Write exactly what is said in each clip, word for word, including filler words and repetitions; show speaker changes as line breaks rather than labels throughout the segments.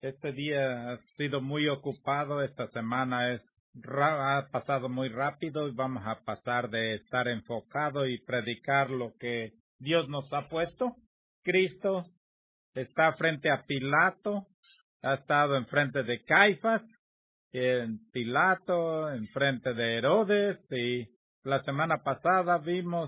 Este día ha sido muy ocupado, esta semana es ra- ha pasado muy rápido y vamos a pasar de estar enfocado y predicar lo que Dios nos ha puesto. Cristo está frente a Pilato, ha estado enfrente de Caifás, en Pilato, enfrente de Herodes, y la semana pasada vimos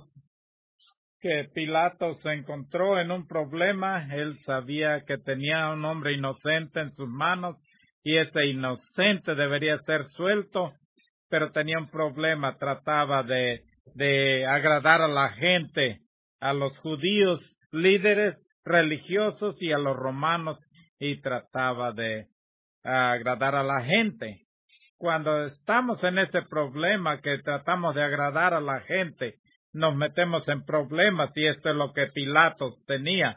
que Pilato se encontró en un problema. Él sabía que tenía un hombre inocente en sus manos y ese inocente debería ser suelto, pero tenía un problema. Trataba de, de agradar a la gente, a los judíos líderes religiosos y a los romanos, y trataba de agradar a la gente. Cuando estamos en ese problema que tratamos de agradar a la gente, nos metemos en problemas, y esto es lo que Pilatos tenía.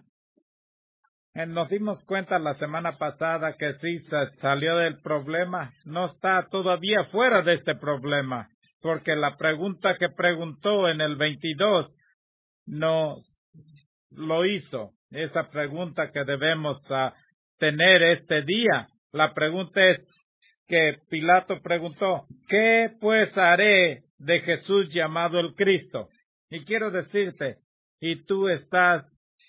Eh, Nos dimos cuenta la semana pasada que sí se salió del problema, no está todavía fuera de este problema, porque la pregunta que preguntó en el veintidós no lo hizo. Esa pregunta que debemos uh, tener este día. La pregunta es que Pilato preguntó: ¿qué pues haré de Jesús llamado el Cristo? Y quiero decirte, y tú estás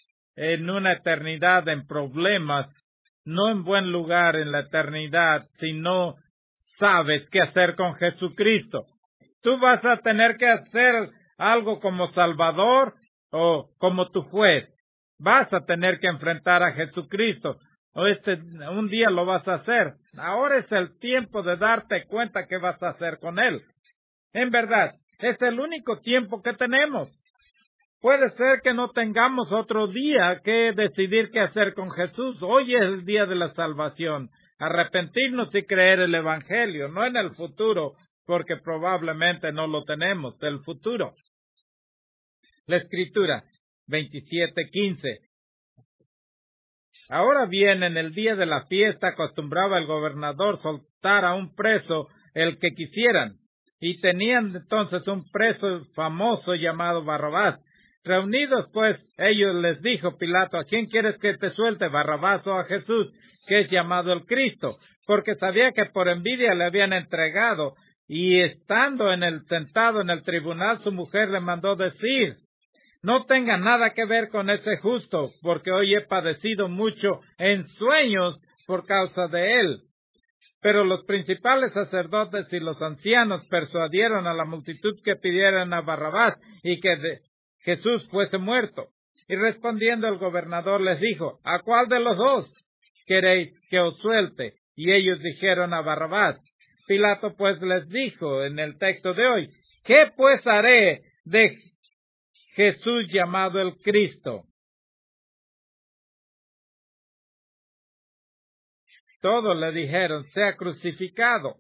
en una eternidad en problemas, no en buen lugar en la eternidad, si no sabes qué hacer con Jesucristo. Tú vas a tener que hacer algo como Salvador o como tu juez. Vas a tener que enfrentar a Jesucristo. O este, un día lo vas a hacer. Ahora es el tiempo de darte cuenta qué vas a hacer con Él. En verdad, es el único tiempo que tenemos. Puede ser que no tengamos otro día que decidir qué hacer con Jesús. Hoy es el día de la salvación. Arrepentirnos y creer el Evangelio, no en el futuro, porque probablemente no lo tenemos, el futuro. La Escritura, veintisiete quince. Ahora bien, en el día de la fiesta acostumbraba el gobernador soltar a un preso el que quisieran, y tenían entonces un preso famoso llamado Barrabás. Reunidos pues, ellos les dijo Pilato: ¿a quién quieres que te suelte, Barrabás o a Jesús, que es llamado el Cristo? Porque sabía que por envidia le habían entregado, y estando en el sentado en el tribunal, su mujer le mandó decir: no tenga nada que ver con ese justo, porque hoy he padecido mucho en sueños por causa de él. Pero los principales sacerdotes y los ancianos persuadieron a la multitud que pidieran a Barrabás y que de Jesús fuese muerto. Y respondiendo el gobernador les dijo: ¿a cuál de los dos queréis que os suelte? Y ellos dijeron: a Barrabás. Pilato pues les dijo en el texto de hoy: ¿qué pues haré de Jesús llamado el Cristo? Todos le dijeron: sea crucificado.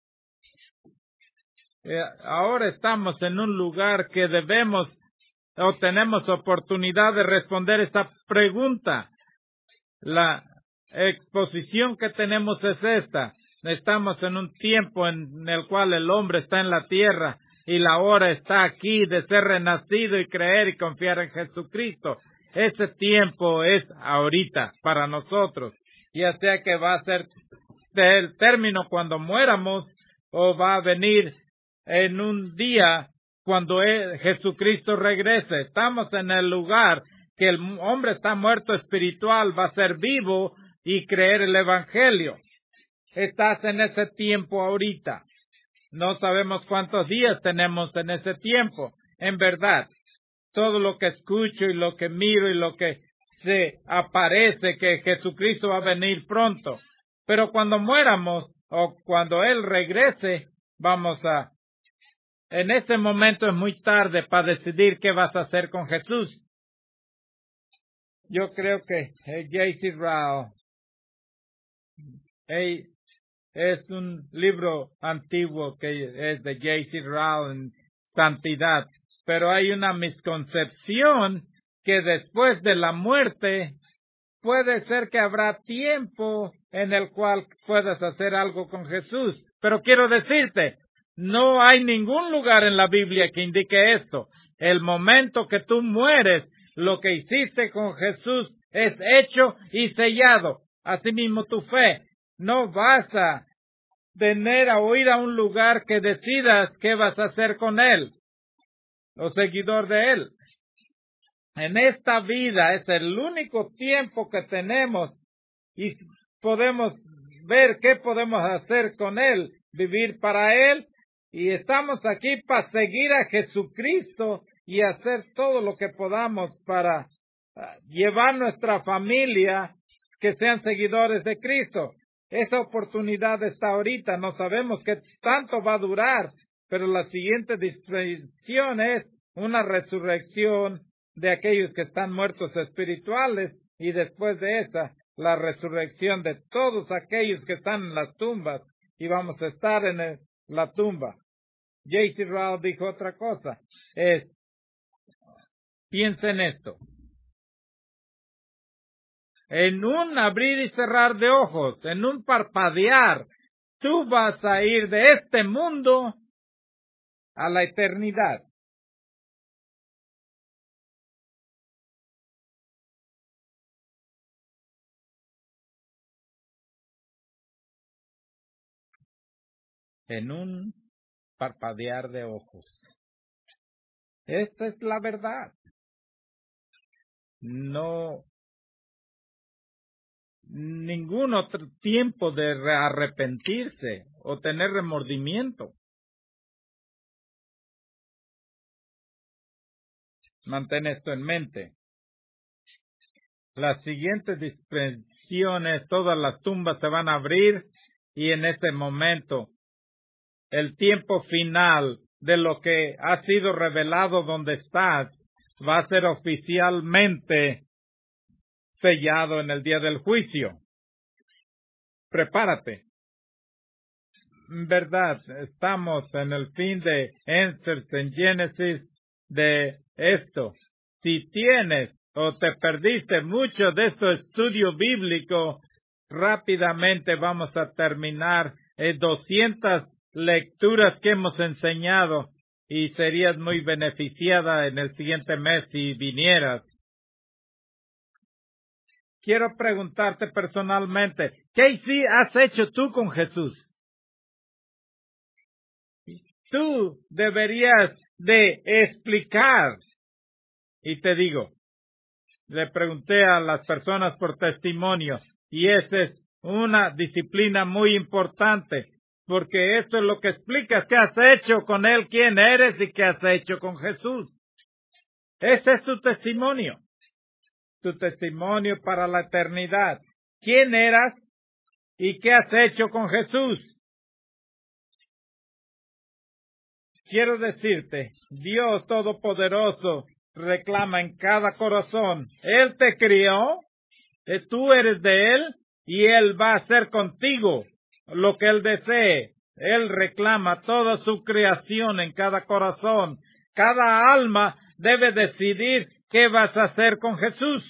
Eh, ahora estamos en un lugar que debemos o tenemos oportunidad de responder esta pregunta. La exposición que tenemos es esta. Estamos en un tiempo en el cual el hombre está en la tierra y la hora está aquí de ser renacido y creer y confiar en Jesucristo. Ese tiempo es ahorita para nosotros, ya sea que va a ser el término cuando muéramos o va a venir en un día cuando él, Jesucristo regrese. Estamos en el lugar que el hombre está muerto espiritual, va a ser vivo y creer el Evangelio. Estás en ese tiempo ahorita. No sabemos cuántos días tenemos en ese tiempo. En verdad, todo lo que escucho y lo que miro y lo que se aparece que Jesucristo va a venir pronto. Pero cuando muéramos o cuando Él regrese, vamos a... En ese momento es muy tarde para decidir qué vas a hacer con Jesús. Yo creo que eh, J C Ryle eh, es un libro antiguo que es de J C Ryle en santidad, pero hay una misconcepción que después de la muerte puede ser que habrá tiempo en el cual puedas hacer algo con Jesús. Pero quiero decirte, no hay ningún lugar en la Biblia que indique esto. El momento que tú mueres, lo que hiciste con Jesús es hecho y sellado. Asimismo tu fe. No vas a tener a ir a un lugar que decidas qué vas a hacer con él, o seguidor de él. En esta vida es el único tiempo que tenemos y podemos ver qué podemos hacer con él, vivir para él, y estamos aquí para seguir a Jesucristo y hacer todo lo que podamos para uh, llevar nuestra familia que sean seguidores de Cristo. Esa oportunidad está ahorita, no sabemos qué tanto va a durar, pero la siguiente dispensación es una resurrección de aquellos que están muertos espirituales, y después de esa, la resurrección de todos aquellos que están en las tumbas, y vamos a estar en el, la tumba. J C Rao dijo otra cosa, es, piensa en esto. En un abrir y cerrar de ojos, en un parpadear, tú vas a ir de este mundo a la eternidad. En un parpadear de ojos. Esta es la verdad. No, ningún otro tiempo de arrepentirse o tener remordimiento. Mantén esto en mente. Las siguientes dispensaciones, todas las tumbas se van a abrir, y en este momento, el tiempo final de lo que ha sido revelado donde estás va a ser oficialmente sellado en el día del juicio. Prepárate. Verdad, estamos en el fin de Answers en Génesis de esto. Si tienes o te perdiste mucho de este estudio bíblico, rápidamente vamos a terminar eh, doscientas lecturas que hemos enseñado, y serías muy beneficiada en el siguiente mes si vinieras. Quiero preguntarte personalmente, ¿qué sí has hecho tú con Jesús? Tú deberías de explicar. Y te digo, le pregunté a las personas por testimonio, y esa es una disciplina muy importante, porque esto es lo que explicas, qué has hecho con Él, quién eres y qué has hecho con Jesús. Ese es tu testimonio. Tu testimonio para la eternidad. ¿Quién eras y qué has hecho con Jesús? Quiero decirte, Dios Todopoderoso reclama en cada corazón. Él te crió, tú eres de Él, y Él va a hacer contigo lo que Él desee. Él reclama toda su creación en cada corazón. Cada alma debe decidir qué vas a hacer con Jesús.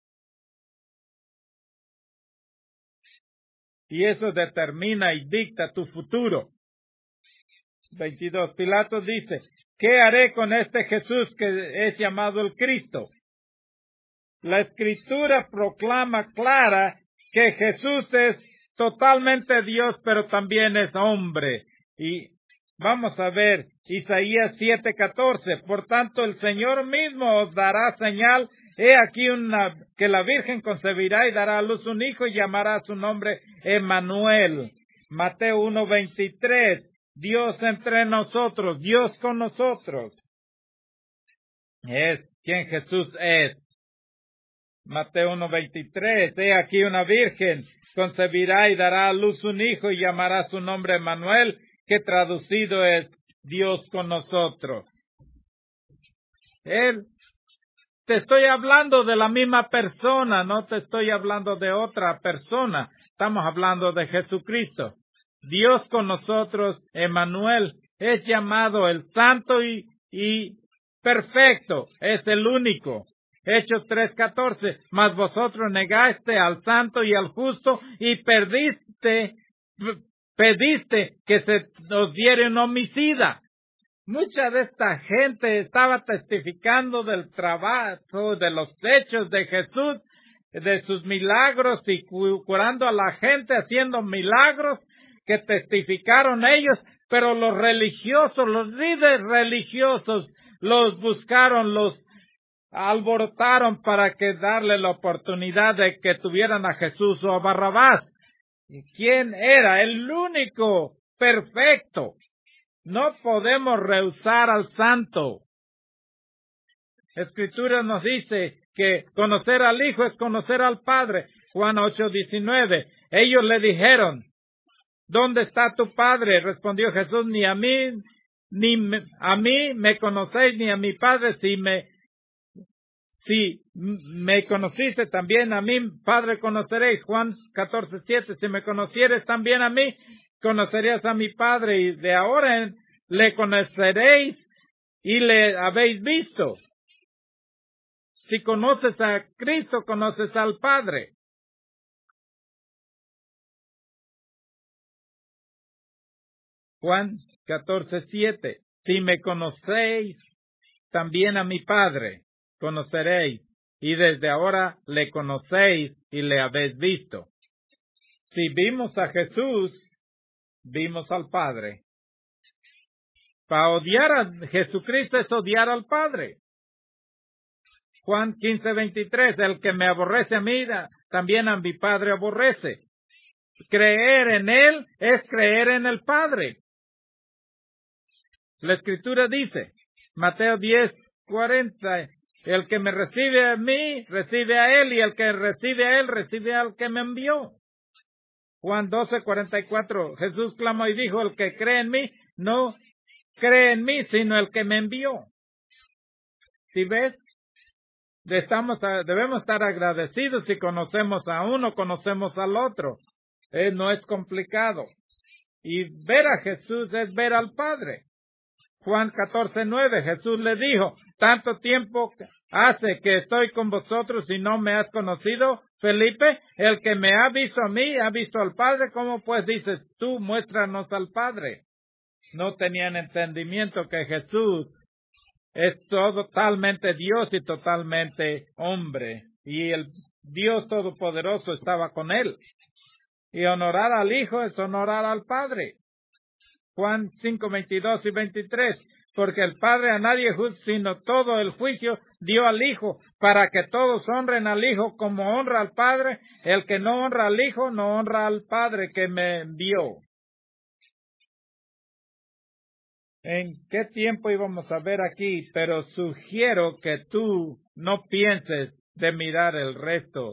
Y eso determina y dicta tu futuro. veintidós. Pilato dice, ¿qué haré con este Jesús que es llamado el Cristo? La Escritura proclama clara que Jesús es totalmente Dios, pero también es hombre. Y vamos a ver Isaías siete catorce. Por tanto, el Señor mismo os dará señal. He aquí una, que la Virgen concebirá y dará a luz un hijo y llamará su nombre Emmanuel. Mateo uno veintitrés. Dios entre nosotros, Dios con nosotros. Es quien Jesús es. Mateo uno veintitrés. He aquí una virgen concebirá y dará a luz un hijo y llamará su nombre Emmanuel, que traducido es Dios con nosotros. Él, te estoy hablando de la misma persona, no te estoy hablando de otra persona. Estamos hablando de Jesucristo. Dios con nosotros, Emmanuel, es llamado el santo y, y perfecto, es el único. Hechos tres catorce, mas vosotros negaste al santo y al justo y perdiste, pediste que se os diere un homicida. Mucha de esta gente estaba testificando del trabajo, de los hechos de Jesús, de sus milagros y curando a la gente, haciendo milagros que testificaron ellos, pero los religiosos, los líderes religiosos, los buscaron, los alborotaron para que darle la oportunidad de que tuvieran a Jesús o a Barrabás. ¿Quién era? El único perfecto. No podemos rehusar al santo. Escritura nos dice que conocer al Hijo es conocer al Padre. Juan ocho diecinueve. Ellos le dijeron, ¿dónde está tu Padre? Respondió Jesús, ni a mí, ni me, a mí me conocéis, ni a mi Padre. Si me, si me conociste, también a mi Padre conoceréis. Juan catorce siete. Si me conocieres también a mí, conocerías a mi Padre. Y de ahora en, le conoceréis y le habéis visto. Si conoces a Cristo, conoces al Padre. Juan catorce siete. Si me conocéis, también a mi Padre conoceréis, y desde ahora le conocéis y le habéis visto. Si vimos a Jesús, vimos al Padre. Para odiar a Jesucristo es odiar al Padre. Juan quince veintitrés. El que me aborrece a mí, también a mi Padre aborrece. Creer en Él es creer en el Padre. La Escritura dice, Mateo diez cuarenta, el que me recibe a mí, recibe a Él, y el que recibe a Él, recibe al que me envió. Juan doce cuarenta y cuatro, Jesús clamó y dijo, el que cree en mí, no cree en mí, sino el que me envió. ¿Sí ves? Estamos, debemos estar agradecidos si conocemos a uno, conocemos al otro. Eh, no es complicado. Y ver a Jesús es ver al Padre. Juan catorce nueve, Jesús le dijo, tanto tiempo hace que estoy con vosotros y no me has conocido, Felipe, el que me ha visto a mí, ha visto al Padre. ¿Cómo pues dices tú, muéstranos al Padre? No tenían entendimiento que Jesús es totalmente Dios y totalmente hombre. Y el Dios Todopoderoso estaba con él. Y honorar al Hijo es honorar al Padre. Juan cinco veintidós y veintitrés. Porque el Padre a nadie juzga, sino todo el juicio dio al Hijo, para que todos honren al Hijo como honra al Padre. El que no honra al Hijo, no honra al Padre que me envió. ¿En qué tiempo íbamos a ver aquí? Pero sugiero que tú no pienses de mirar el resto.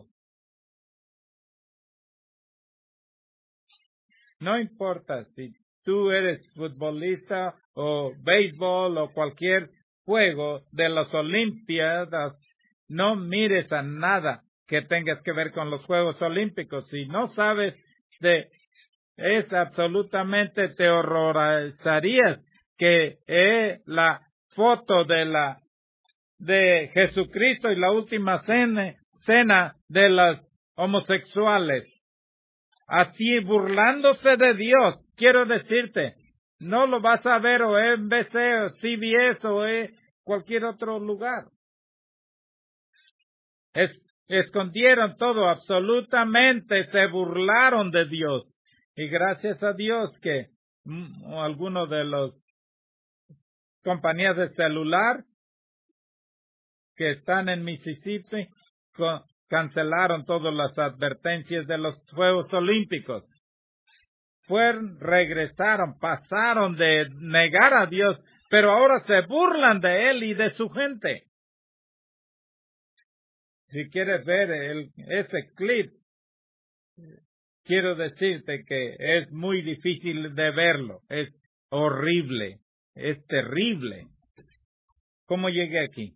No importa si tú eres futbolista o béisbol o cualquier juego de las Olimpiadas, no mires a nada que tengas que ver con los Juegos Olímpicos. Si no sabes de es absolutamente te horrorizarías que es la foto de la de Jesucristo y la última cena, cena de los homosexuales, así burlándose de Dios. Quiero decirte, no lo vas a ver o en N B C o C B S o en cualquier otro lugar. Es, escondieron todo, absolutamente se burlaron de Dios. Y gracias a Dios que mm, algunos de los compañías de celular que están en Mississippi con, cancelaron todas las advertencias de los Juegos Olímpicos. Fueron, regresaron, pasaron de negar a Dios, pero ahora se burlan de Él y de su gente. Si quieres ver el, ese clip, quiero decirte que es muy difícil de verlo. Es horrible, es terrible. ¿Cómo llegué aquí?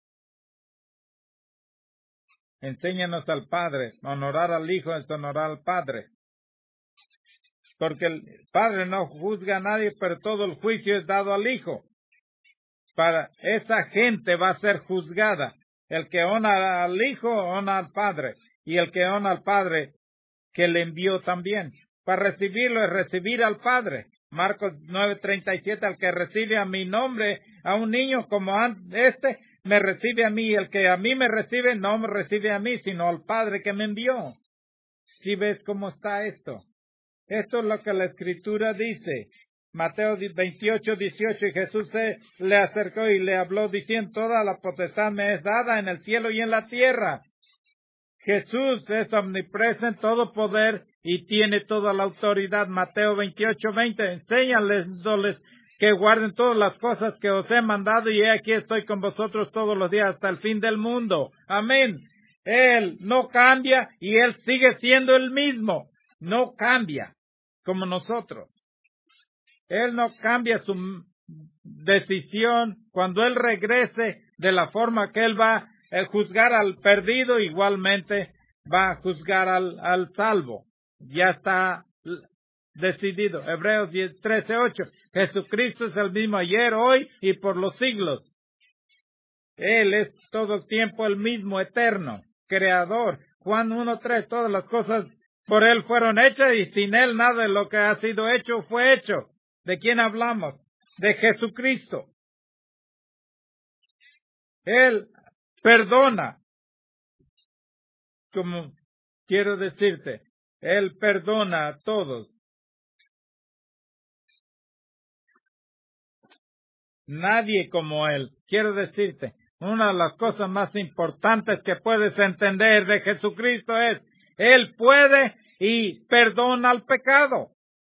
Enséñanos al Padre. Honorar al Hijo es honorar al Padre. Porque el Padre no juzga a nadie, pero todo el juicio es dado al Hijo. Para esa gente va a ser juzgada. El que honra al Hijo, honra al Padre. Y el que honra al Padre, que le envió también. Para recibirlo es recibir al Padre. Marcos nueve treinta y siete, al que recibe a mi nombre, a un niño como este, me recibe a mí. El que a mí me recibe, no me recibe a mí, sino al Padre que me envió. ¿Sí ves cómo está esto? Esto es lo que la Escritura dice. Mateo veintiocho dieciocho, y Jesús se le acercó y le habló diciendo, toda la potestad me es dada en el cielo y en la tierra. Jesús es omnipresente, todo poder y tiene toda la autoridad. Mateo veintiocho veinte, enséñales que guarden todas las cosas que os he mandado y he aquí estoy con vosotros todos los días hasta el fin del mundo. Amén. Él no cambia y Él sigue siendo el mismo. No cambia como nosotros. Él no cambia su decisión. Cuando Él regrese de la forma que Él va a juzgar al perdido, igualmente va a juzgar al, al salvo. Ya está decidido. Hebreos trece ocho. Jesucristo es el mismo ayer, hoy y por los siglos. Él es todo el tiempo el mismo, eterno, creador. Juan uno tres. Todas las cosas por Él fueron hechas y sin Él nada de lo que ha sido hecho fue hecho. ¿De quién hablamos? De Jesucristo. Él perdona. Como quiero decirte, Él perdona a todos. Nadie como Él. Quiero decirte, una de las cosas más importantes que puedes entender de Jesucristo es, Él puede y perdona el pecado.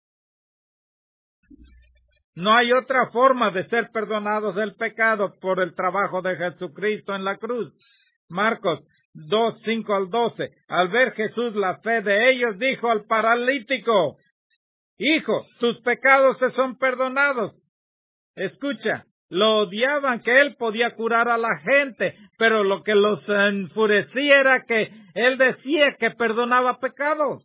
No hay otra forma de ser perdonados del pecado por el trabajo de Jesucristo en la cruz. Marcos dos, cinco al doce. Al ver Jesús la fe de ellos, dijo al paralítico, Hijo, tus pecados se son perdonados. Escucha, lo odiaban que Él podía curar a la gente, pero lo que los enfurecía era que Él decía que perdonaba pecados.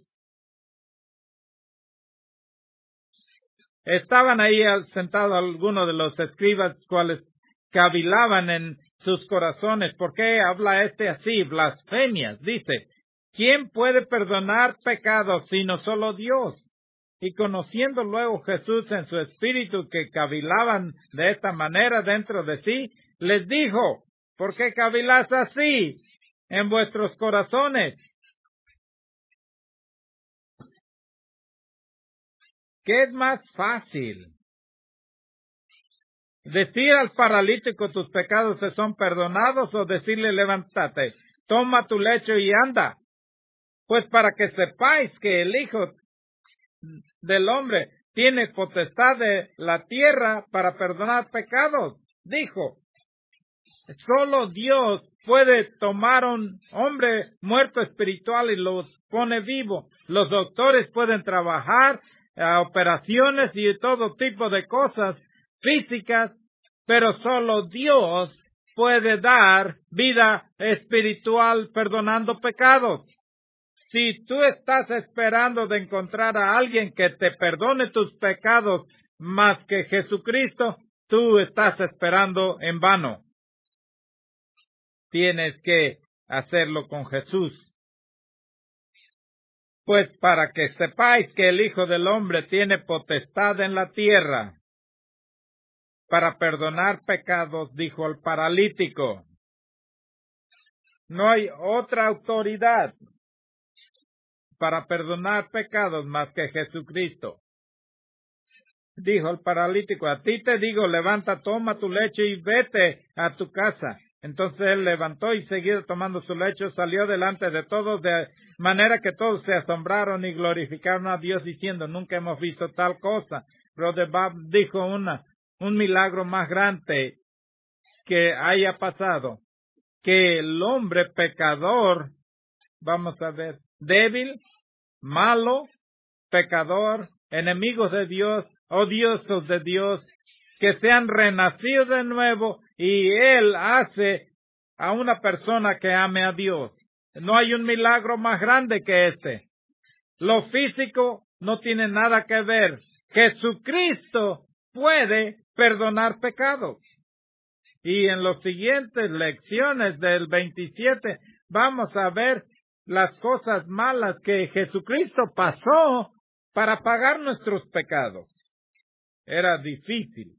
Estaban ahí sentados algunos de los escribas cuales cavilaban en sus corazones. ¿Por qué habla este así? Blasfemias. Dice, ¿quién puede perdonar pecados sino solo Dios? Y conociendo luego Jesús en su espíritu que cavilaban de esta manera dentro de sí, les dijo, ¿por qué caviláis así en vuestros corazones? ¿Qué es más fácil? ¿Decir al paralítico tus pecados se son perdonados o decirle levántate, toma tu lecho y anda? Pues para que sepáis que el Hijo del Hombre tiene potestad de la tierra para perdonar pecados, dijo. Solo Dios puede tomar un hombre muerto espiritual y lo pone vivo. Los doctores pueden trabajar a operaciones y todo tipo de cosas físicas, pero solo Dios puede dar vida espiritual perdonando pecados. Si tú estás esperando de encontrar a alguien que te perdone tus pecados más que Jesucristo, tú estás esperando en vano. Tienes que hacerlo con Jesús. Pues para que sepáis que el Hijo del Hombre tiene potestad en la tierra para perdonar pecados, dijo el paralítico. No hay otra autoridad para perdonar pecados más que Jesucristo. Dijo el paralítico, a ti te digo, levanta, toma tu lecho y vete a tu casa. Entonces él levantó y seguido tomando su lecho, salió delante de todos, de manera que todos se asombraron y glorificaron a Dios diciendo, nunca hemos visto tal cosa. Brother Bob dijo una, un milagro más grande que haya pasado, que el hombre pecador, vamos a ver, débil, malo, pecador, enemigos de Dios, odiosos de Dios, que sean renacidos de nuevo y Él hace a una persona que ame a Dios. No hay un milagro más grande que este. Lo físico no tiene nada que ver. Jesucristo puede perdonar pecados. Y en las siguientes lecciones del veintisiete vamos a ver las cosas malas que Jesucristo pasó para pagar nuestros pecados. era difícil.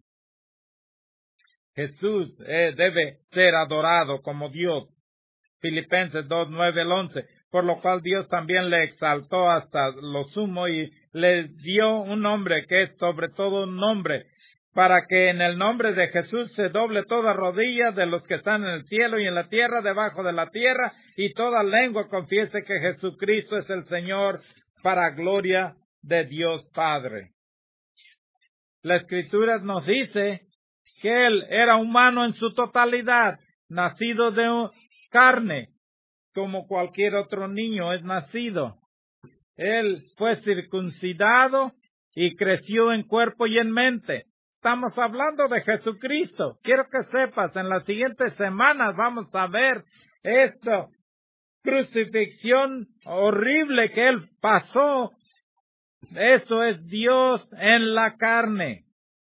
Jesús eh, debe ser adorado como Dios. Filipenses dos, nueve al once. Por lo cual Dios también le exaltó hasta lo sumo y le dio un nombre que es sobre todo un nombre, para que en el nombre de Jesús se doble toda rodilla de los que están en el cielo y en la tierra, debajo de la tierra, y toda lengua confiese que Jesucristo es el Señor, para gloria de Dios Padre. La Escritura nos dice que Él era humano en su totalidad, nacido de carne, como cualquier otro niño es nacido. Él fue circuncidado y creció en cuerpo y en mente. Estamos hablando de Jesucristo. Quiero que sepas, en las siguientes semanas vamos a ver esta crucifixión horrible que Él pasó. Eso es Dios en la carne.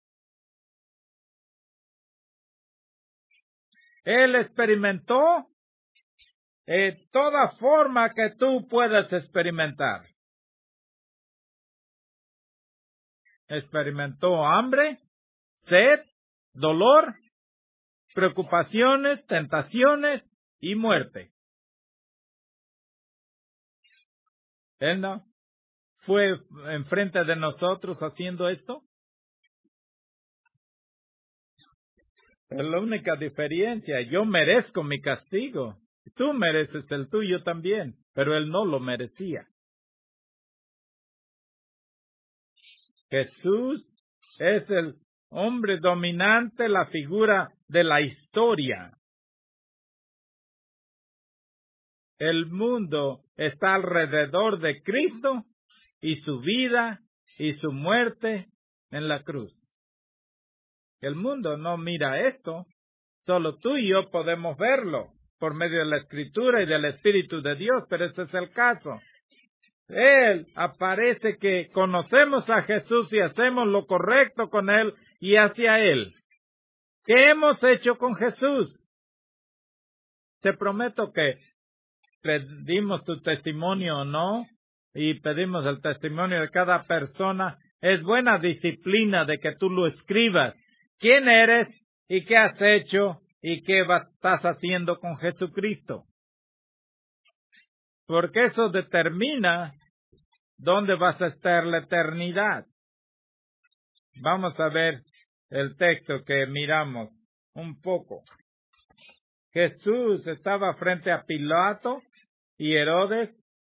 Él experimentó eh, toda forma que tú puedes experimentar. Experimentó hambre, sed, dolor, preocupaciones, tentaciones y muerte. Él no fue enfrente de nosotros haciendo esto. Es la única diferencia. Yo merezco mi castigo. Tú mereces el tuyo también, pero Él no lo merecía. Jesús es el hombre dominante, la figura de la historia. El mundo está alrededor de Cristo y su vida y su muerte en la cruz. El mundo no mira esto, solo tú y yo podemos verlo por medio de la Escritura y del Espíritu de Dios, pero ese es el caso. Él aparece que conocemos a Jesús y hacemos lo correcto con Él y hacia Él. ¿Qué hemos hecho con Jesús? Te prometo que pedimos tu testimonio o no, y pedimos el testimonio de cada persona. Es buena disciplina de que tú lo escribas. ¿Quién eres y qué has hecho y qué estás haciendo con Jesucristo? Porque eso determina dónde vas a estar la eternidad. Vamos a ver el texto que miramos un poco. Jesús estaba frente a Pilato y Herodes,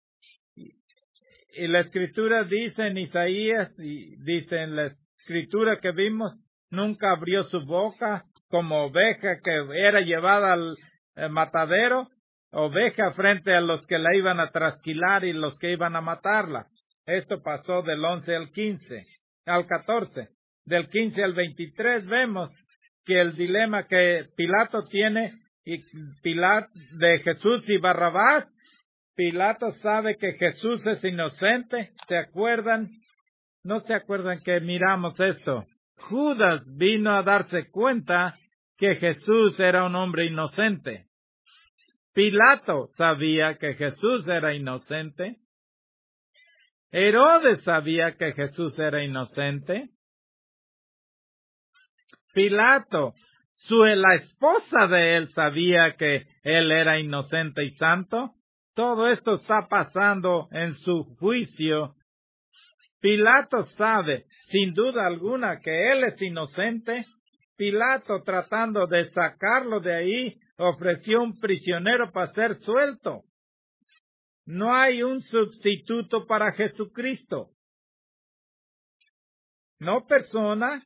y la Escritura dice en Isaías, y dice en la Escritura que vimos, nunca abrió su boca como oveja que era llevada al matadero, oveja frente a los que la iban a trasquilar y los que iban a matarla. Esto pasó del once al quince, al catorce. Del quince al veintitrés vemos que el dilema que Pilato tiene y Pilato de Jesús y Barrabás. Pilato sabe que Jesús es inocente. ¿Se acuerdan? ¿No se acuerdan que miramos esto? Judas vino a darse cuenta que Jesús era un hombre inocente. Pilato sabía que Jesús era inocente. Herodes sabía que Jesús era inocente. Pilato, su, la esposa de él sabía que él era inocente y santo. Todo esto está pasando en su juicio. Pilato sabe, sin duda alguna, que él es inocente. Pilato, tratando de sacarlo de ahí, ofreció un prisionero para ser suelto. No hay un sustituto para Jesucristo. No persona,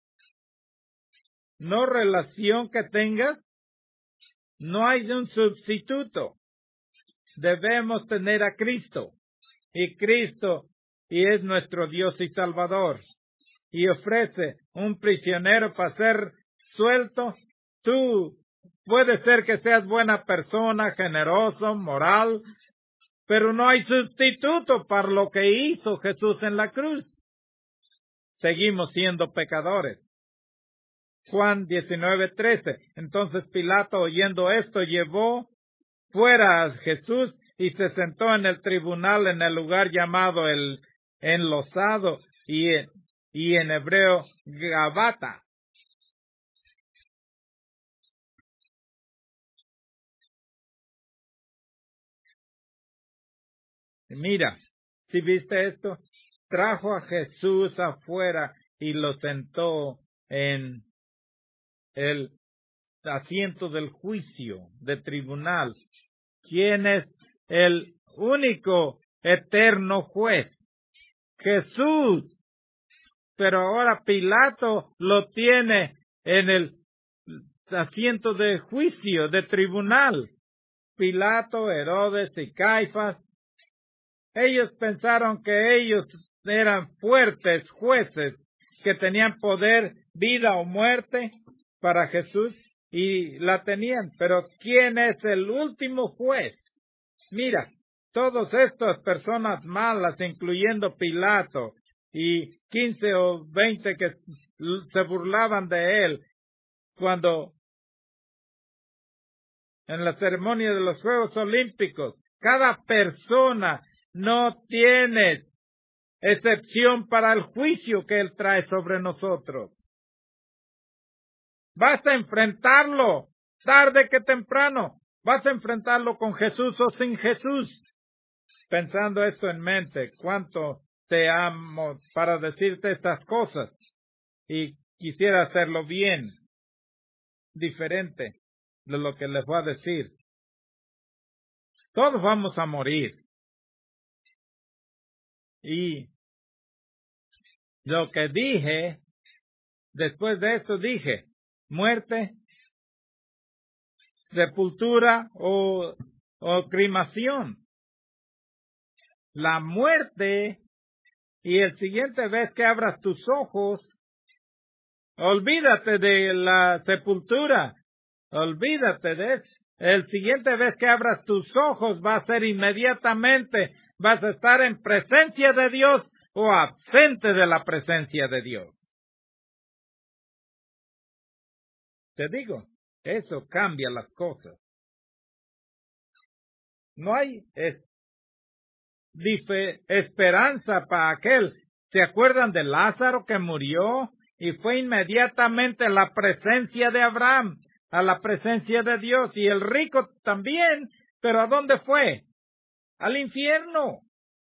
no relación que tengas, no hay un sustituto. Debemos tener a Cristo, y Cristo y es nuestro Dios y Salvador, y ofrece un prisionero para ser suelto. Tú puede ser que seas buena persona, generoso, moral, pero no hay sustituto para lo que hizo Jesús en la cruz. Seguimos siendo pecadores. Juan diecinueve, trece. Entonces Pilato, oyendo esto, llevó fuera a Jesús y se sentó en el tribunal en el lugar llamado el enlosado, y y en hebreo Gabata. Mira, si viste esto, trajo a Jesús afuera y lo sentó en el asiento del juicio, de tribunal. ¿Quién es el único eterno juez? Jesús. Pero ahora Pilato lo tiene en el asiento de juicio, de tribunal. Pilato, Herodes y Caifás, ellos pensaron que ellos eran fuertes jueces, que tenían poder, vida o muerte para Jesús, y la tenían. Pero ¿quién es el último juez? Mira, todas estas personas malas, incluyendo Pilato, y quince o veinte que se burlaban de él, cuando en la ceremonia de los Juegos Olímpicos, cada persona no tiene excepción para el juicio que Él trae sobre nosotros. Vas a enfrentarlo, tarde que temprano. Vas a enfrentarlo con Jesús o sin Jesús. Pensando esto en mente, cuánto te amo para decirte estas cosas. Y quisiera hacerlo bien, diferente de lo que les voy a decir. Todos vamos a morir. Y lo que dije, después de eso dije, muerte, sepultura o, o cremación. La muerte, y el siguiente vez que abras tus ojos, olvídate de la sepultura, olvídate de eso. El siguiente vez que abras tus ojos va a ser inmediatamente, vas a estar en presencia de Dios o absente de la presencia de Dios. Te digo, eso cambia las cosas. No hay es, dife, esperanza para aquel. ¿Se acuerdan de Lázaro que murió? Y fue inmediatamente a la presencia de Abraham, a la presencia de Dios. Y el rico también, pero ¿a dónde fue? Al infierno.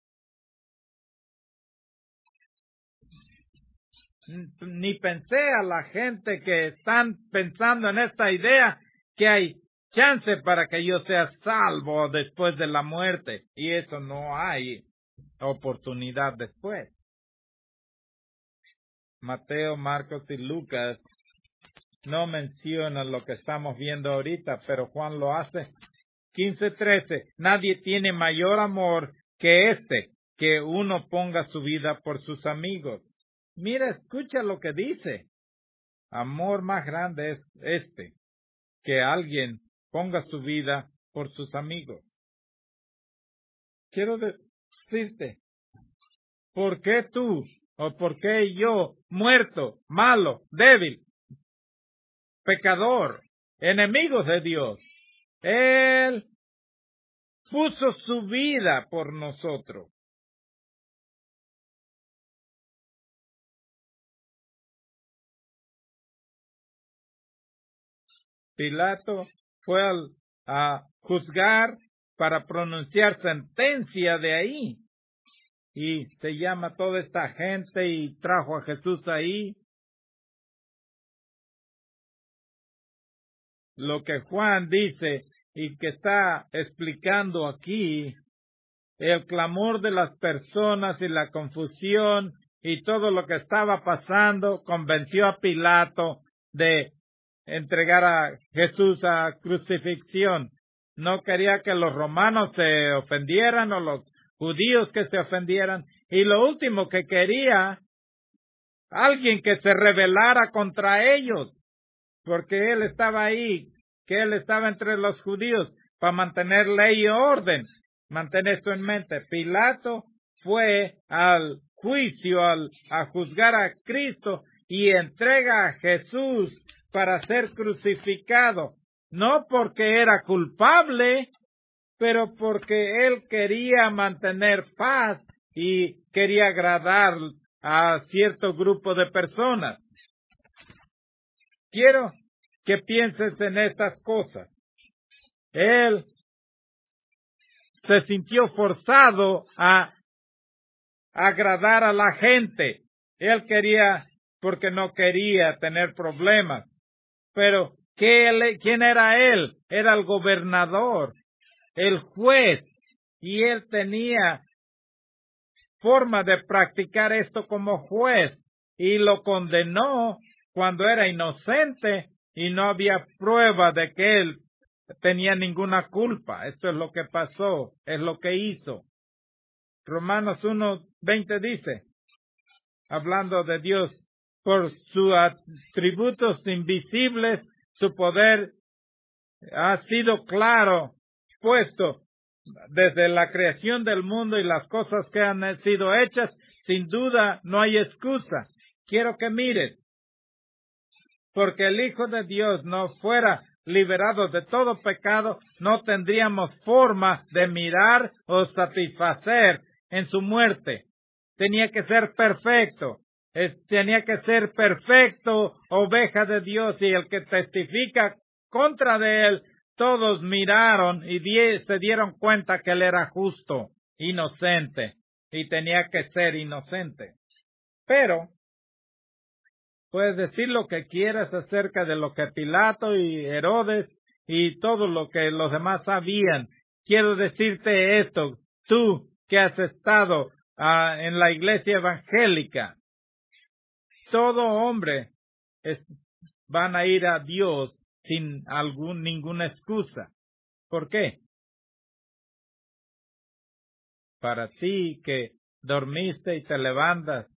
Ni pensé a la gente que están pensando en esta idea que hay chance para que yo sea salvo después de la muerte. Y eso no hay oportunidad después. Mateo, Marcos y Lucas no mencionan lo que estamos viendo ahorita, pero Juan lo hace. quince trece. Nadie tiene mayor amor que este, que uno ponga su vida por sus amigos. Mira, escucha lo que dice. Amor más grande es este, que alguien ponga su vida por sus amigos. Quiero decirte, ¿por qué tú o por qué yo, muerto, malo, débil, pecador, enemigo de Dios, Él puso su vida por nosotros? Pilato fue al, a juzgar para pronunciar sentencia de ahí. Y se llama toda esta gente y trajo a Jesús ahí. Lo que Juan dice y que está explicando aquí, el clamor de las personas y la confusión y todo lo que estaba pasando, convenció a Pilato de entregar a Jesús a crucifixión. No quería que los romanos se ofendieran o los judíos que se ofendieran. Y lo último que quería, alguien que se rebelara contra ellos, porque él estaba ahí, que él estaba entre los judíos para mantener ley y orden. Mantén esto en mente. Pilato fue al juicio, al, a juzgar a Cristo y entrega a Jesús para ser crucificado, no porque era culpable, pero porque él quería mantener paz y quería agradar a cierto grupo de personas. Quiero que pienses en estas cosas. Él se sintió forzado a agradar a la gente. Él quería, porque no quería tener problemas. Pero, ¿qué él, ¿quién era él? Era el gobernador, el juez. Y él tenía forma de practicar esto como juez. Y lo condenó cuando era inocente y no había prueba de que él tenía ninguna culpa. Esto es lo que pasó, es lo que hizo. Romanos uno veinte dice, hablando de Dios, por sus atributos invisibles, su poder ha sido claro, puesto desde la creación del mundo y las cosas que han sido hechas, sin duda no hay excusa. Quiero que mires, porque el Hijo de Dios no fuera liberado de todo pecado, no tendríamos forma de mirar o satisfacer en su muerte. Tenía que ser perfecto. Tenía que ser perfecto, oveja de Dios, y el que testifica contra de él, todos miraron y die, se dieron cuenta que él era justo, inocente, y tenía que ser inocente. Pero, puedes decir lo que quieras acerca de lo que Pilato y Herodes y todo lo que los demás sabían. Quiero decirte esto, tú que has estado uh, en la iglesia evangélica, todo hombre es, van a ir a Dios sin algún, ninguna excusa. ¿Por qué? Para ti que dormiste y te levantas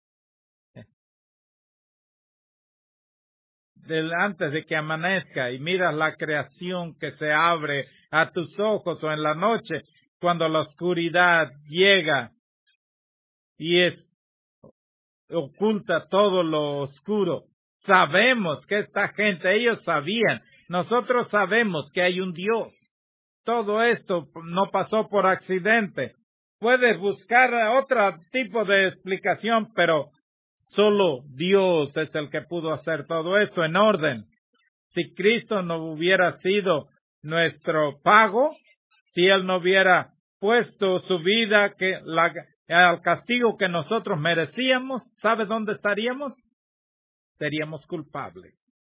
antes de que amanezca y miras la creación que se abre a tus ojos, o en la noche cuando la oscuridad llega y es oculta todo lo oscuro. Sabemos que esta gente, ellos sabían, nosotros sabemos que hay un Dios. Todo esto no pasó por accidente. Puedes buscar otro tipo de explicación, pero solo Dios es el que pudo hacer todo esto en orden. Si Cristo no hubiera sido nuestro pago, si Él no hubiera puesto su vida que la, al castigo que nosotros merecíamos, ¿sabe dónde estaríamos? Seríamos culpables.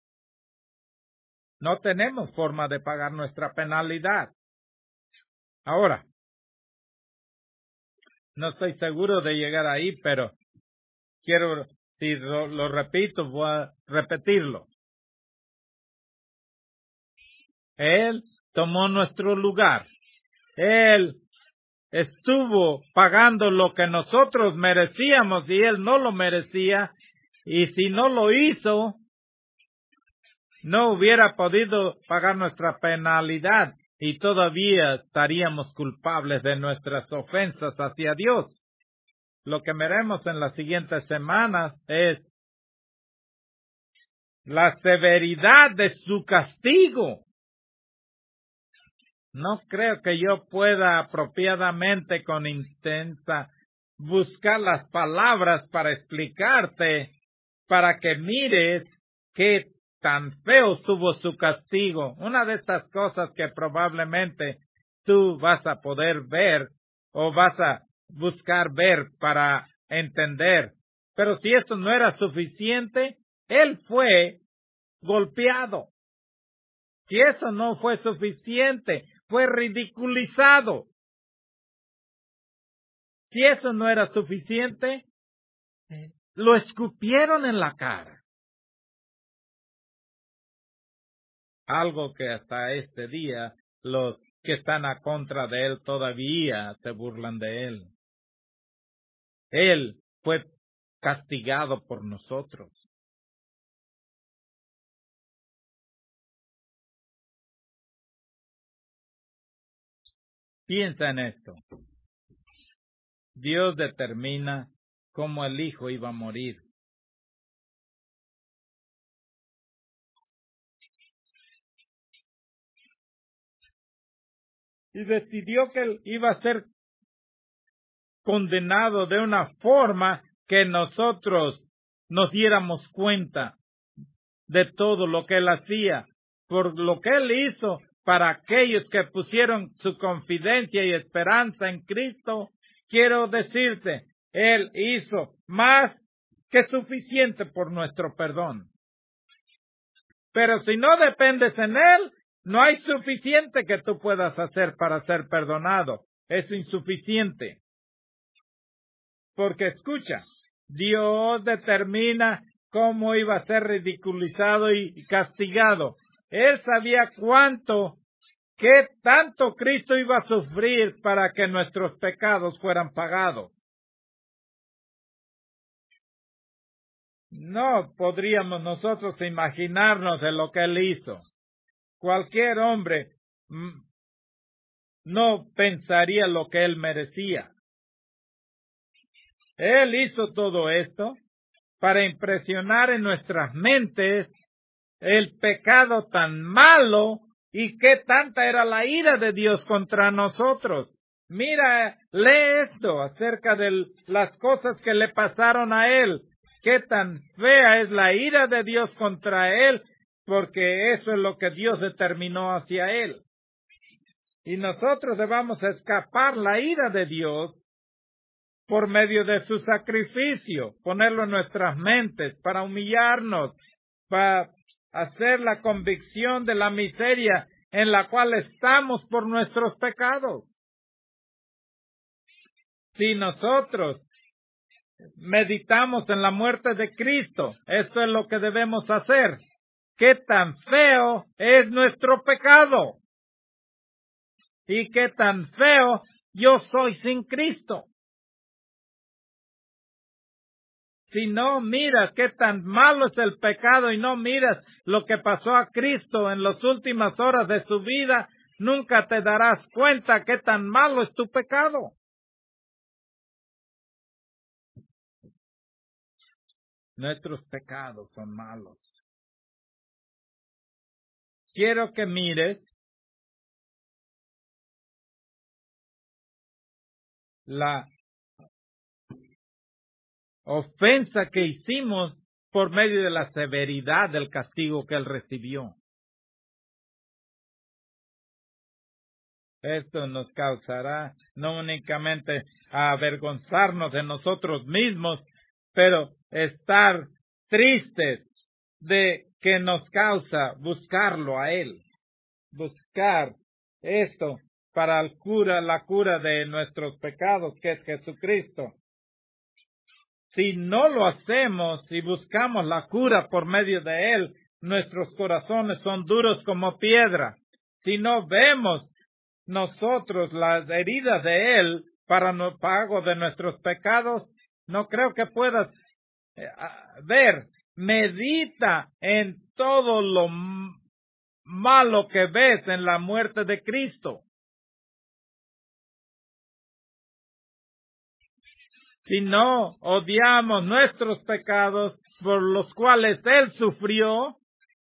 No tenemos forma de pagar nuestra penalidad. Ahora, no estoy seguro de llegar ahí, pero quiero, si lo, lo repito, voy a repetirlo. Él tomó nuestro lugar. Él estuvo pagando lo que nosotros merecíamos y Él no lo merecía. Y si no lo hizo, no hubiera podido pagar nuestra penalidad y todavía estaríamos culpables de nuestras ofensas hacia Dios. Lo que veremos en las siguientes semanas es la severidad de su castigo. No creo que yo pueda apropiadamente, con intensa, buscar las palabras para explicarte, para que mires qué tan feo estuvo su castigo. Una de estas cosas que probablemente tú vas a poder ver o vas a buscar ver para entender. Pero si esto no era suficiente, él fue golpeado. Si eso no fue suficiente, fue ridiculizado. Si eso no era suficiente, lo escupieron en la cara. Algo que hasta este día los que están a contra de él todavía se burlan de él. Él fue castigado por nosotros. Piensa en esto. Dios determina cómo el Hijo iba a morir. Y decidió que él iba a ser condenado de una forma que nosotros nos diéramos cuenta de todo lo que Él hacía, por lo que Él hizo para aquellos que pusieron su confidencia y esperanza en Cristo. Quiero decirte, Él hizo más que suficiente por nuestro perdón. Pero si no dependes en Él, no hay suficiente que tú puedas hacer para ser perdonado. Es insuficiente. Porque escucha, Dios determina cómo iba a ser ridiculizado y castigado. Él sabía cuánto, qué tanto Cristo iba a sufrir para que nuestros pecados fueran pagados. No podríamos nosotros imaginarnos de lo que Él hizo. Cualquier hombre mm, no pensaría lo que Él merecía. Él hizo todo esto para impresionar en nuestras mentes el pecado tan malo y qué tanta era la ira de Dios contra nosotros. Mira, lee esto acerca de las cosas que le pasaron a Él. Qué tan fea es la ira de Dios contra Él, porque eso es lo que Dios determinó hacia Él. Y nosotros debamos escapar la ira de Dios por medio de su sacrificio, ponerlo en nuestras mentes, para humillarnos, para hacer la convicción de la miseria en la cual estamos por nuestros pecados. Si nosotros meditamos en la muerte de Cristo, esto es lo que debemos hacer. ¿Qué tan feo es nuestro pecado? ¿Y qué tan feo yo soy sin Cristo? Si no miras qué tan malo es el pecado y no miras lo que pasó a Cristo en las últimas horas de su vida, nunca te darás cuenta qué tan malo es tu pecado. Nuestros pecados son malos. Quiero que mires la ofensa que hicimos por medio de la severidad del castigo que Él recibió. Esto nos causará no únicamente avergonzarnos de nosotros mismos, pero estar tristes de que nos causa buscarlo a Él. Buscar esto para el cura, la cura de nuestros pecados, que es Jesucristo. Si no lo hacemos y buscamos la cura por medio de Él, nuestros corazones son duros como piedra. Si no vemos nosotros las heridas de Él para el pago de nuestros pecados, no creo que puedas eh, ver. Medita en todo lo malo que ves en la muerte de Cristo. Si no odiamos nuestros pecados por los cuales Él sufrió,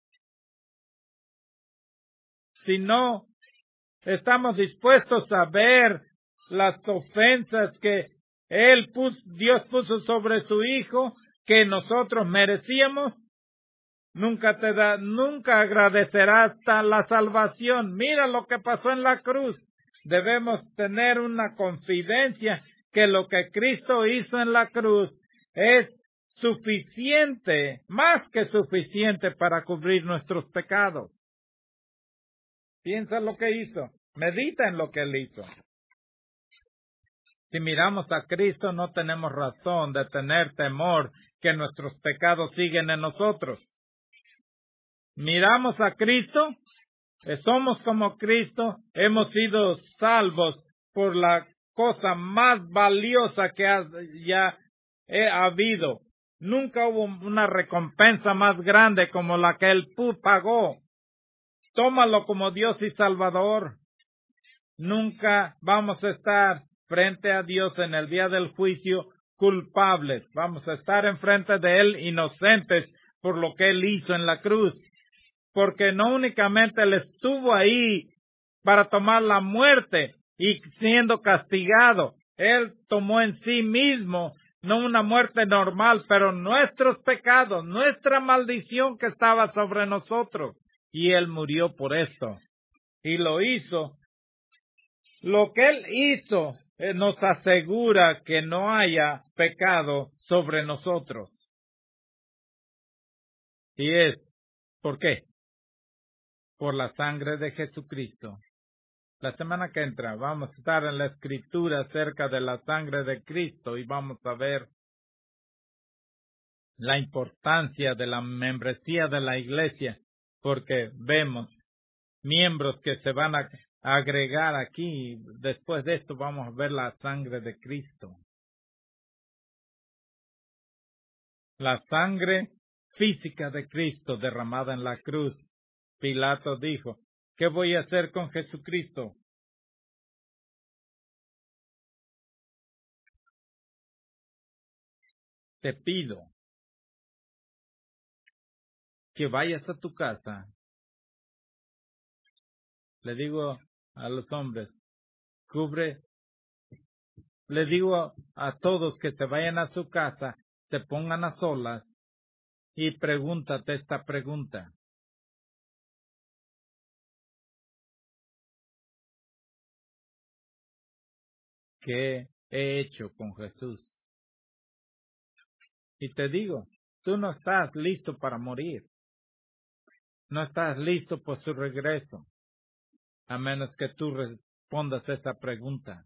si no estamos dispuestos a ver las ofensas que Él puso, Dios puso sobre su Hijo, que nosotros merecíamos, nunca te da, nunca agradecerás la salvación. Mira lo que pasó en la cruz. Debemos tener una confidencia que lo que Cristo hizo en la cruz es suficiente, más que suficiente para cubrir nuestros pecados. Piensa lo que hizo, medita en lo que Él hizo. Si miramos a Cristo, no tenemos razón de tener temor que nuestros pecados siguen en nosotros. Miramos a Cristo, somos como Cristo, hemos sido salvos por la cosa más valiosa que haya ha habido. Nunca hubo una recompensa más grande como la que Él pagó. Tómalo como Dios y Salvador. Nunca vamos a estar frente a Dios en el día del juicio culpables. Vamos a estar enfrente de Él inocentes por lo que Él hizo en la cruz. Porque no únicamente Él estuvo ahí para tomar la muerte y siendo castigado. Él tomó en sí mismo no una muerte normal, pero nuestros pecados, nuestra maldición que estaba sobre nosotros. Y Él murió por esto. Y lo hizo. Lo que Él hizo eh, nos asegura que no haya pecado sobre nosotros. Y es, ¿por qué? Por la sangre de Jesucristo. La semana que entra vamos a estar en la Escritura acerca de la sangre de Cristo y vamos a ver la importancia de la membresía de la iglesia, porque vemos miembros que se van a agregar aquí. Después de esto vamos a ver la sangre de Cristo. La sangre física de Cristo derramada en la cruz. Pilato dijo, ¿qué voy a hacer con Jesucristo? Te pido que vayas a tu casa. Le digo a los hombres, cubre, le digo a todos que se vayan a su casa, se pongan a solas y pregúntate esta pregunta. ¿Qué he hecho con Jesús? Y te digo, tú no estás listo para morir. No estás listo por su regreso, a menos que tú respondas esta pregunta.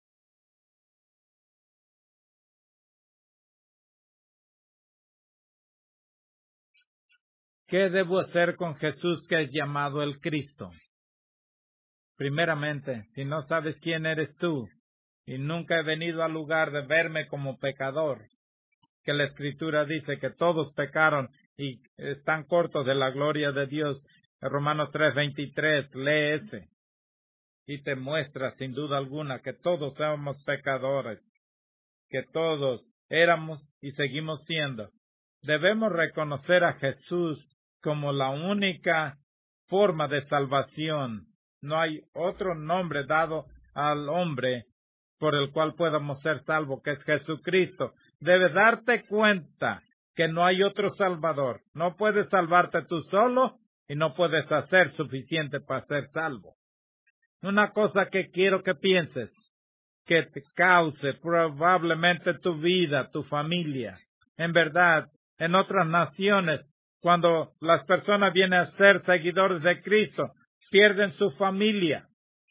¿Qué debo hacer con Jesús que es llamado el Cristo? Primeramente, si no sabes quién eres tú, y nunca he venido al lugar de verme como pecador, que la Escritura dice que todos pecaron y están cortos de la gloria de Dios. Romanos tres veintitrés, lee ese. Y te muestra sin duda alguna que todos somos pecadores, que todos éramos y seguimos siendo. Debemos reconocer a Jesús como la única forma de salvación. No hay otro nombre dado al hombre por el cual podamos ser salvos, que es Jesucristo. Debes darte cuenta que no hay otro Salvador. No puedes salvarte tú solo y no puedes hacer suficiente para ser salvo. Una cosa que quiero que pienses, que te cause probablemente tu vida, tu familia. En verdad, en otras naciones, cuando las personas vienen a ser seguidores de Cristo, pierden su familia.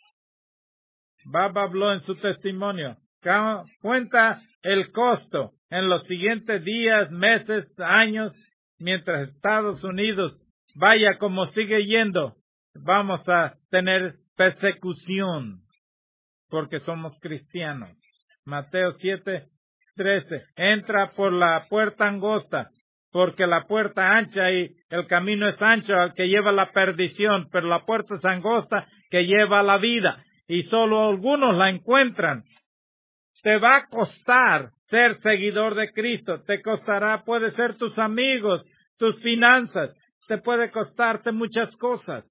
Baba habló en su testimonio. Cuenta el costo en los siguientes días, meses, años, mientras Estados Unidos vaya como sigue yendo. Vamos a tener persecución porque somos cristianos. Mateo siete trece. Entra por la puerta angosta, porque la puerta ancha y el camino es ancho al que lleva la perdición, pero la puerta es angosta que lleva a la vida. Y solo algunos la encuentran. Te va a costar ser seguidor de Cristo. Te costará, puede ser tus amigos, tus finanzas. Te puede costarte muchas cosas.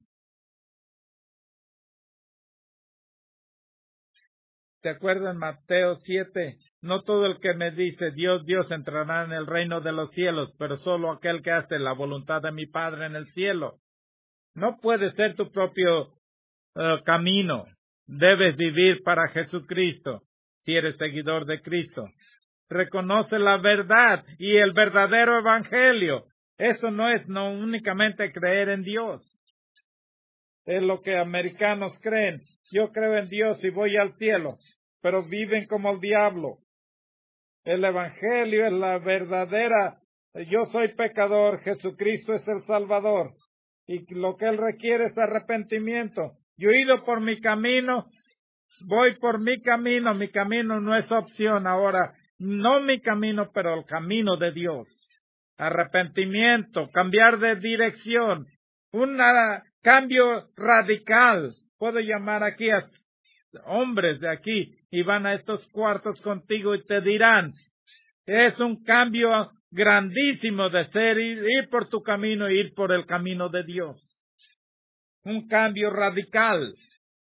¿Te acuerdas Mateo siete? No todo el que me dice Dios, Dios entrará en el reino de los cielos, pero solo aquel que hace la voluntad de mi Padre en el cielo. No puede ser tu propio uh, camino. Debes vivir para Jesucristo, si eres seguidor de Cristo. Reconoce la verdad y el verdadero evangelio. Eso no es no únicamente creer en Dios. Es lo que americanos creen. Yo creo en Dios y voy al cielo, pero viven como el diablo. El evangelio es la verdadera. Yo soy pecador, Jesucristo es el Salvador. Y lo que Él requiere es arrepentimiento. Yo he ido por mi camino, voy por mi camino, mi camino no es opción ahora, no mi camino, pero el camino de Dios. Arrepentimiento, cambiar de dirección, un cambio radical. Puedo llamar aquí a hombres de aquí y van a estos cuartos contigo y te dirán, es un cambio grandísimo de ser, ir, ir por tu camino e ir por el camino de Dios. Un cambio radical.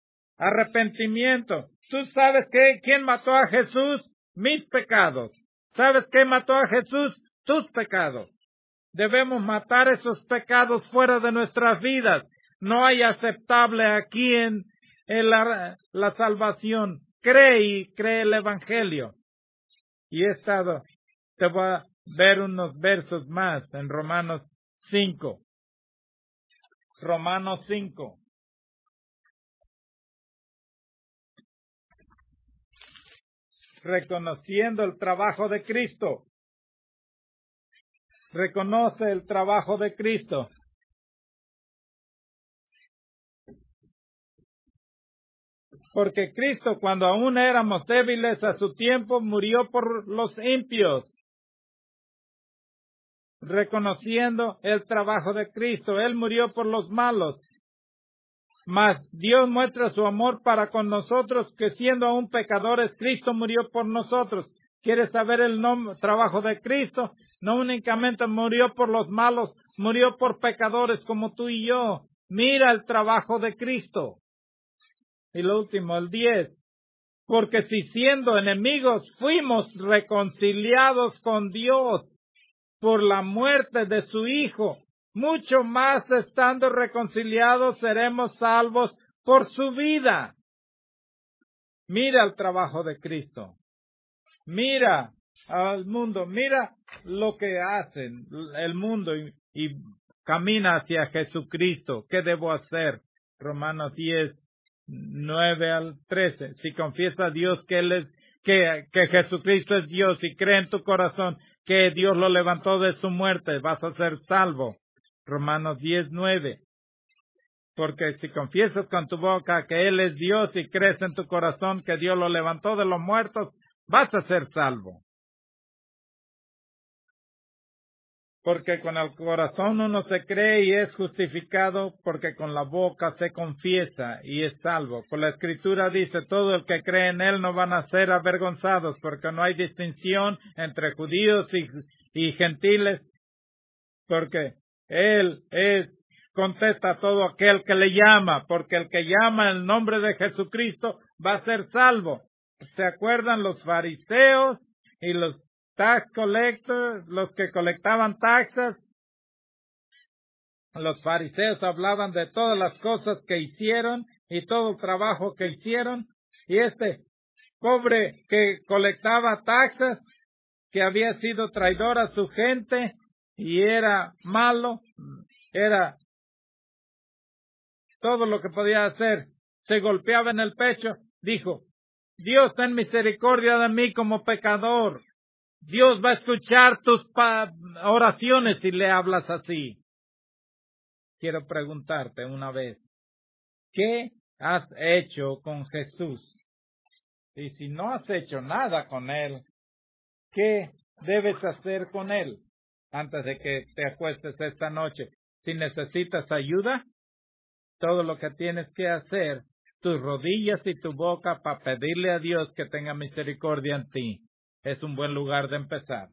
Arrepentimiento. ¿Tú sabes qué? ¿Quién mató a Jesús? Mis pecados. ¿Sabes qué mató a Jesús? Tus pecados. Debemos matar esos pecados fuera de nuestras vidas. No hay aceptable aquí en, en la, la salvación. Cree y cree el Evangelio. Y he estado, te voy a ver unos versos más en Romanos cinco. Romanos cinco. Reconociendo el trabajo de Cristo. Reconoce el trabajo de Cristo. Porque Cristo, cuando aún éramos débiles a su tiempo, murió por los impios. Reconociendo el trabajo de Cristo, Él murió por los malos. Mas Dios muestra su amor para con nosotros, que siendo aún pecadores, Cristo murió por nosotros. ¿Quieres saber el nombre, trabajo de Cristo? No únicamente murió por los malos, murió por pecadores como tú y yo. Mira el trabajo de Cristo. Y lo último, el diez. Porque si siendo enemigos fuimos reconciliados con Dios por la muerte de su Hijo, mucho más estando reconciliados seremos salvos por su vida. Mira el trabajo de Cristo. Mira al mundo. Mira lo que hacen el mundo y, y camina hacia Jesucristo. ¿Qué debo hacer? Romanos diez, nueve al trece. Si confiesa a Dios que Él es, que, que Jesucristo es Dios y cree en tu corazón que Dios lo levantó de su muerte, vas a ser salvo. Romanos diez, nueve. Porque si confiesas con tu boca que Él es Dios y crees en tu corazón que Dios lo levantó de los muertos, vas a ser salvo. Porque con el corazón uno se cree y es justificado, porque con la boca se confiesa y es salvo. Por la Escritura dice, todo el que cree en Él no van a ser avergonzados, porque no hay distinción entre judíos y, y gentiles, porque Él es, contesta a todo aquel que le llama, porque el que llama el nombre de Jesucristo va a ser salvo. ¿Se acuerdan los fariseos y los tax collectors, los que colectaban taxas? Los fariseos hablaban de todas las cosas que hicieron y todo el trabajo que hicieron. Y este pobre que colectaba taxas, que había sido traidor a su gente y era malo, era todo lo que podía hacer, se golpeaba en el pecho, dijo, Dios, ten misericordia de mí como pecador. Dios va a escuchar tus oraciones si le hablas así. Quiero preguntarte una vez, ¿qué has hecho con Jesús? Y si no has hecho nada con Él, ¿qué debes hacer con Él antes de que te acuestes esta noche? Si necesitas ayuda, todo lo que tienes que hacer, tus rodillas y tu boca para pedirle a Dios que tenga misericordia en ti. Es un buen lugar de empezar.